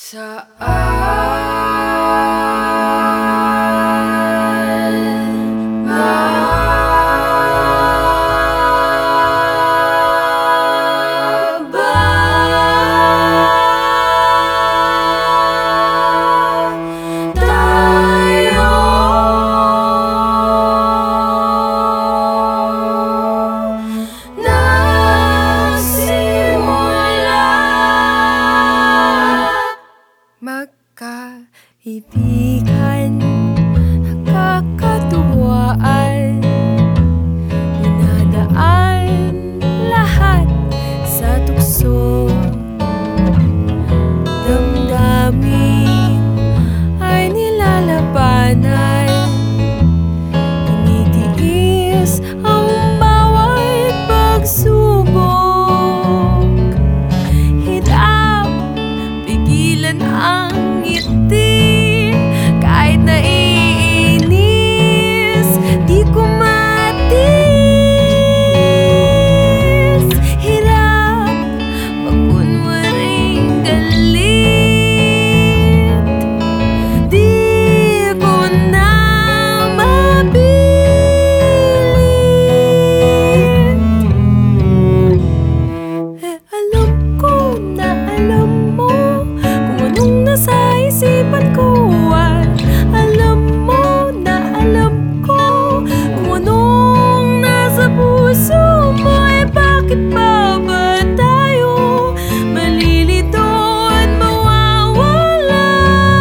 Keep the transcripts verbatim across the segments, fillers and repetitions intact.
Saan nga ba tayo magkaibigan, nagkakatuwaan, dinadaan lahat sa tukso. Damdamin ay nilalabanan, tinitiis ang bawat pagsubok. Hirap pigilan ang ngiti, kahit naiinis, di ko matiis. Hirap magkunwaring galit, di ko na mapilit. Eh alam ko na alam mo kung anong nasa isipan ko, at alam mo na alam ko kung anong nasa puso mo. Eh bakit pa ba tayo malilito at mawawala?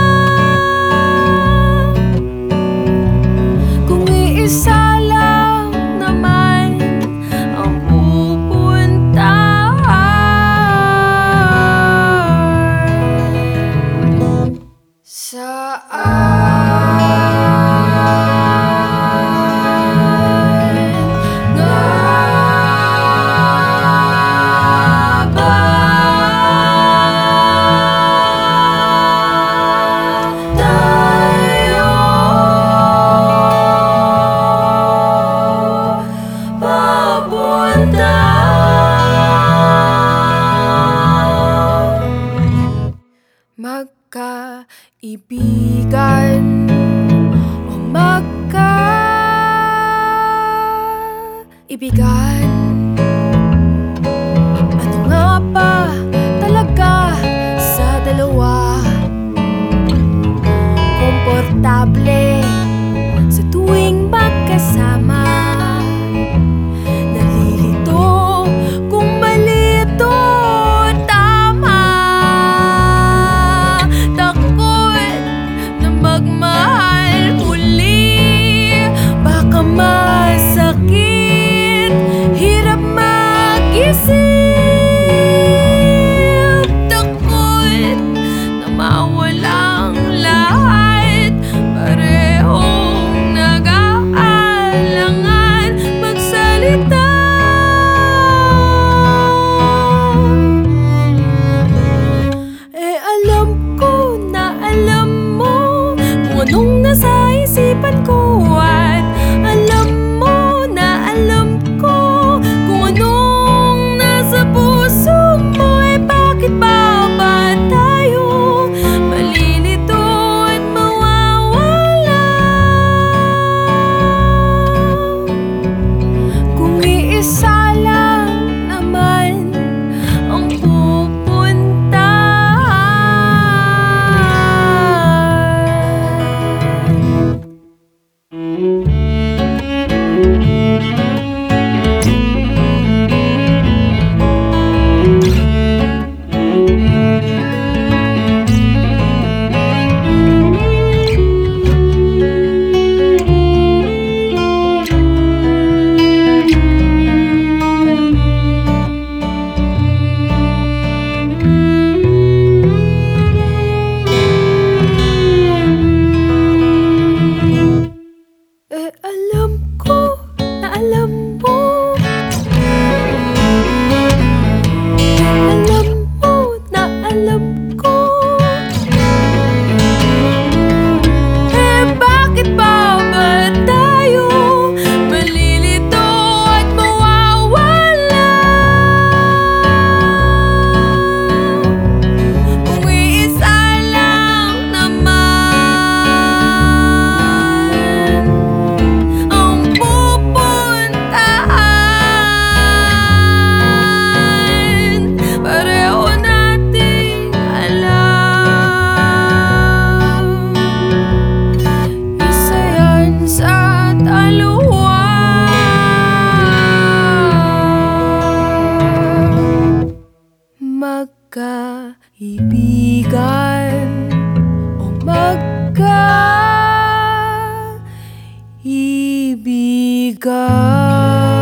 Kung iisa lang naman ang pupuntahan. Saan nga ba tayo papunta? Magkaibigan o magkaibigan, ano nga ba talaga sa dalawa? Komportable sa tuwing magkasama, nalilito kung mali ito o tama. Takot na magmahal muli, baka masakit, hirap mag-isip. Takot na Ibigan o magka-ibigan.